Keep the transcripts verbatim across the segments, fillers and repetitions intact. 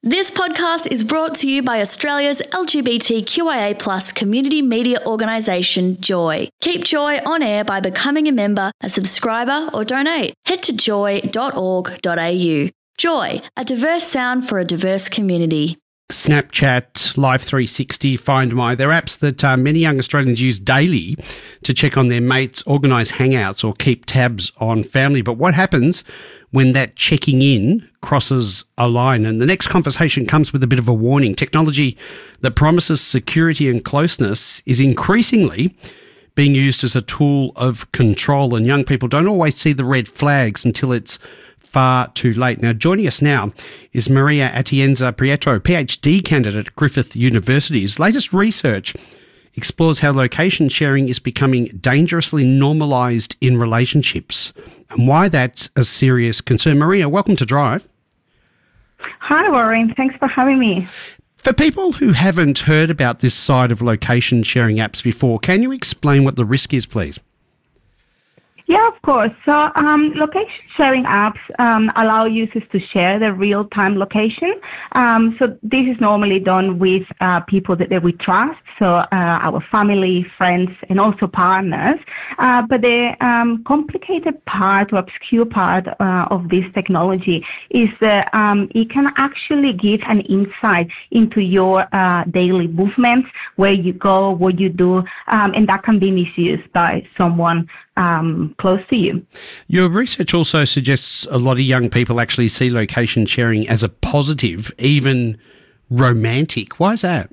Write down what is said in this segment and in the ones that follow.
This podcast is brought to you by Australia's L G B T Q I A plus community media organisation, Joy. Keep Joy on air by becoming a member, a subscriber or donate. Head to joy dot org dot a u. Joy, a diverse sound for a diverse community. Snapchat, Live three sixty, Find My, they're apps that uh, many young Australians use daily to check on their mates, organise hangouts or keep tabs on family. But what happens when that checking in crosses a line? And the next conversation comes with a bit of a warning. Technology that promises security and closeness is increasingly being used as a tool of control, and young people don't always see the red flags until it's far too late. Now, joining us now is Maria Atienza Prieto, PhD candidate at Griffith University's latest research explores how location sharing is becoming dangerously normalised in relationships and why that's a serious concern. Maria, welcome to Drive. Hi, Warren. Thanks for having me. For people who haven't heard about this side of location sharing apps before, can you explain what the risk is, please? Yeah, of course. So um, location sharing apps um, allow users to share their real-time location. Um, so this is normally done with uh, people that, that we trust, so uh, our family, friends, and also partners. Uh, but the um, complicated part or obscure part uh, of this technology is that um, it can actually give an insight into your uh, daily movements, where you go, what you do, um, and that can be misused by someone Um, close to you. Your research also suggests a lot of young people actually see location sharing as a positive, even romantic. Why is that?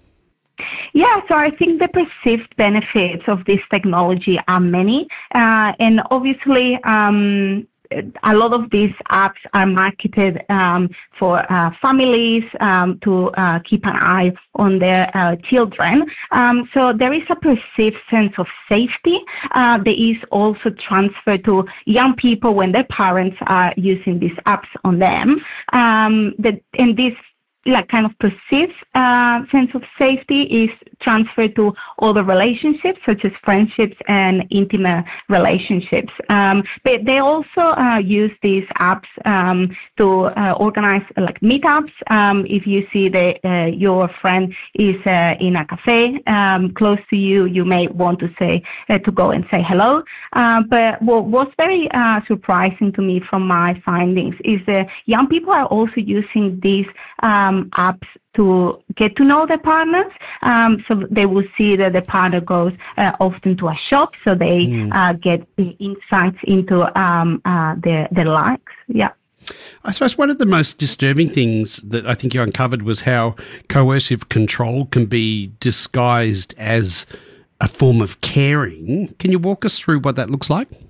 Yeah, so I think the perceived benefits of this technology are many, uh, and obviously um, a lot of these apps are marketed um, for uh, families um, to uh, keep an eye on their uh, children. Um, so there is a perceived sense of safety uh, that is also transferred to young people when their parents are using these apps on them. Um, that, and this like kind of perceived uh, sense of safety is transferred to other relationships, such as friendships and intimate relationships. Um, but they also uh, use these apps um, to uh, organize like meetups. Um, if you see that uh, your friend is uh, in a cafe um, close to you, you may want to say uh, to go and say hello. Uh, but what was very uh, surprising to me from my findings is that young people are also using these um, apps to get to know their partners. Um, so they will see that the partner goes uh, often to a shop, so they mm. uh, get the insights into um, uh, their, their likes. Yeah. I suppose one of the most disturbing things that I think you uncovered was how coercive control can be disguised as a form of caring. Can you walk us through what that looks like?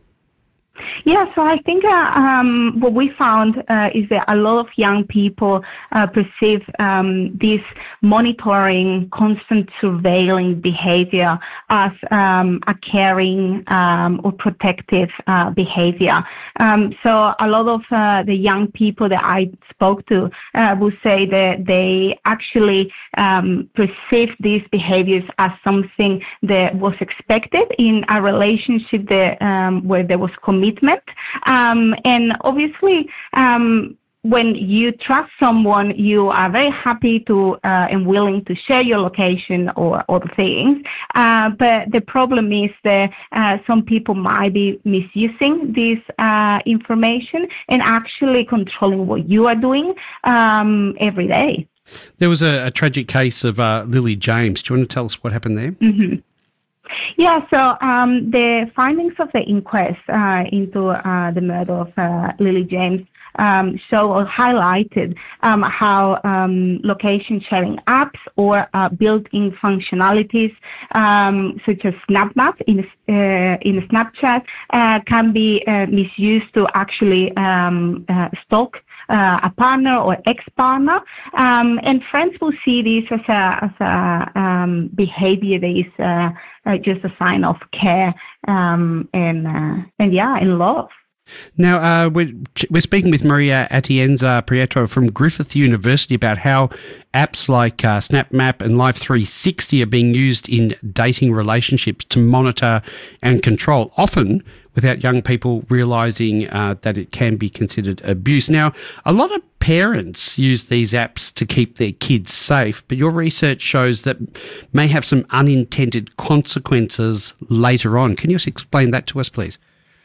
Yeah, so I think uh, um, what we found uh, is that a lot of young people uh, perceive um, this monitoring, constant surveilling behavior as um, a caring um, or protective uh, behavior. Um, so a lot of uh, the young people that I spoke to uh, will say that they actually um, perceive these behaviors as something that was expected in a relationship that um, where there was commitment. Um, and obviously, um, when you trust someone, you are very happy to uh, and willing to share your location or other things. Uh, but the problem is that uh, some people might be misusing this uh, information and actually controlling what you are doing um, every day. There was a, a tragic case of uh, Lily James. Do you want to tell us what happened there? Mm-hmm. Yeah, so um, the findings of the inquest uh, into uh, the murder of uh, Lily James um, show or highlighted um, how um, location sharing apps or uh, built-in functionalities um, such as SnapMap in uh, in Snapchat uh, can be uh, misused to actually um, uh, stalk Uh, a partner or ex-partner, um, and friends will see this as a, as a um, behavior that is uh, uh, just a sign of care um, and uh, and yeah, and love. Now, uh, we're, we're speaking with Maria Atienza Prieto from Griffith University about how apps like uh, SnapMap and Life three sixty are being used in dating relationships to monitor and control, often without young people realising uh, that it can be considered abuse. Now, a lot of parents use these apps to keep their kids safe, but your research shows that may have some unintended consequences later on. Can you just explain that to us, please?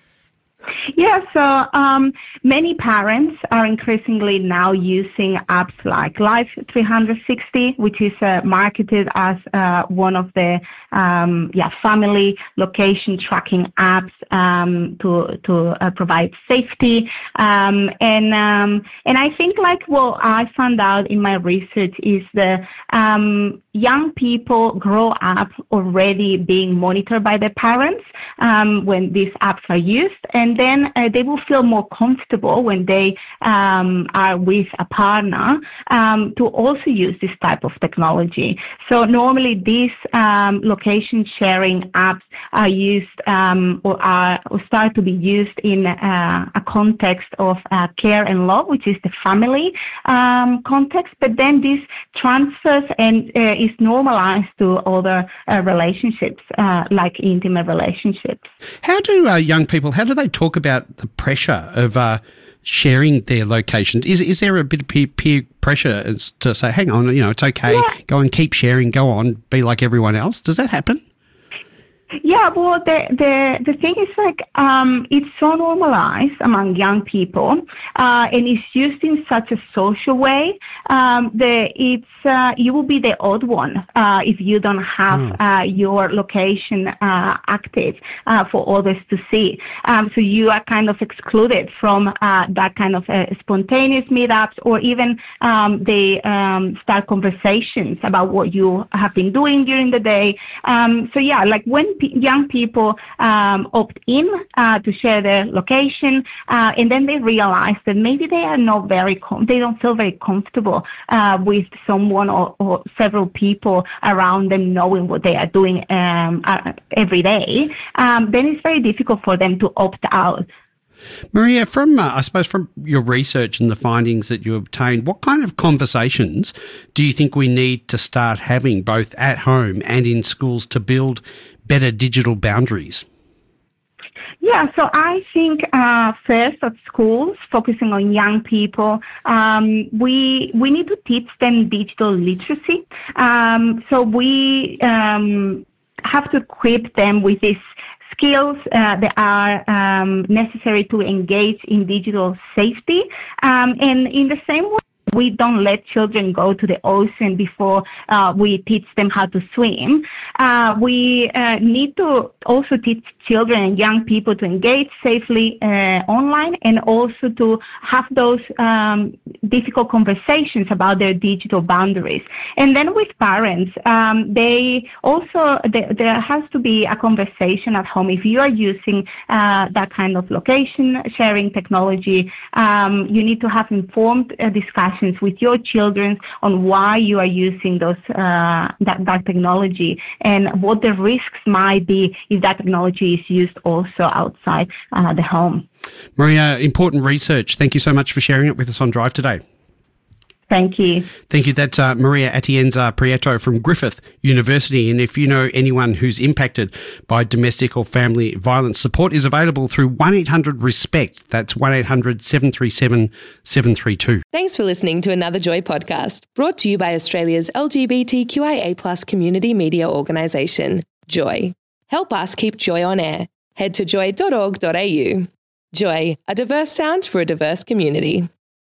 Yeah, so um, many parents are increasingly now using apps like Life three sixty, which is uh, marketed as uh, one of the um, yeah family location tracking apps um, to to uh, provide safety. Um, and um, and I think like what I found out in my research is that um, young people grow up already being monitored by their parents um, when these apps are used, and then uh, they will feel more comfortable when they um, are with a partner um, to also use this type of technology. So normally these um, location sharing apps are used um, or are or start to be used in uh, a context of uh, care and love, which is the family um, context, but then this transfers and uh, is normalized to other uh, relationships, uh, like intimate relationships. How do uh, young people, how do they talk about the pressure of uh, sharing their locations? Is is there a bit of peer, peer pressure to say, hang on, you know, it's okay, yeah. go and keep sharing, go on, be like everyone else? Does that happen? Yeah, well, the the the thing is like um, it's so normalized among young people, uh, and it's used in such a social way. Um, the it's uh, you will be the odd one uh, if you don't have mm. uh, your location uh, active uh, for others to see. Um, so you are kind of excluded from uh, that kind of uh, spontaneous meetups, or even um, they um, start conversations about what you have been doing during the day. Um, so yeah, like when young people um, opt in uh, to share their location, uh, and then they realize that maybe they are not very, com- they don't feel very comfortable uh, with someone or, or several people around them knowing what they are doing um, uh, every day, um, then it's very difficult for them to opt out. Maria, from uh, I suppose from your research and the findings that you obtained, what kind of conversations do you think we need to start having both at home and in schools to build better digital boundaries? Yeah, so I think uh, first at schools, focusing on young people, um, we we need to teach them digital literacy. Um, so we um, have to equip them with these skills uh, that are um, necessary to engage in digital safety. Um, and in the same way, we don't let children go to the ocean before uh, we teach them how to swim. Uh, we uh, need to also teach children and young people to engage safely uh, online, and also to have those um, difficult conversations about their digital boundaries. And then with parents, um, they also, they, there has to be a conversation at home. If you are using uh, that kind of location sharing technology, um, you need to have informed uh, discussions with your children on why you are using those uh, that, that technology, and what the risks might be if that technology is used also outside uh, the home. Maria, important research. Thank you so much for sharing it with us on Drive today. Thank you. Thank you. That's uh, Maria Atienza Prieto from Griffith University. And if you know anyone who's impacted by domestic or family violence, support is available through one eight hundred RESPECT. That's one eight hundred seven three seven seven three two. Thanks for listening to another Joy podcast, brought to you by Australia's L G B T Q I A plus community media organisation, Joy. Help us keep Joy on air. Head to joy dot org dot a u. Joy, a diverse sound for a diverse community.